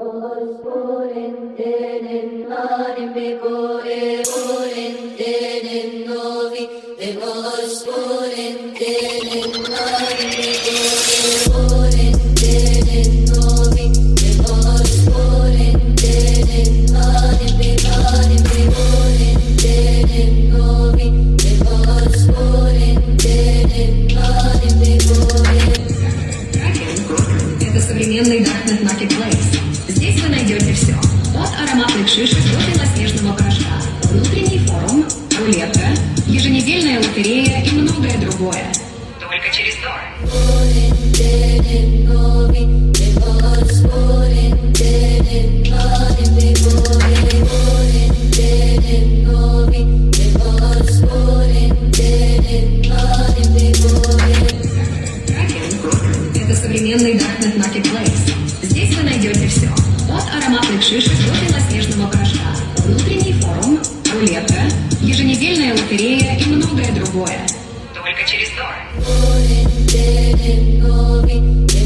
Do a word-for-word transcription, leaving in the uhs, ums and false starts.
Это современный Darknet Marketplace. Здесь вы найдете все. От ароматных шишек до белоснежного порошка. Внутренний форум, рулетка, еженедельная лотерея и многое другое. Только через Tor. Это современный Darknet Marketplace. Здесь вы найдете все. От ароматных шишек до белоснежного порошка. Внутренний форум, рулетка, еженедельная лотерея и многое другое. Только через Tor.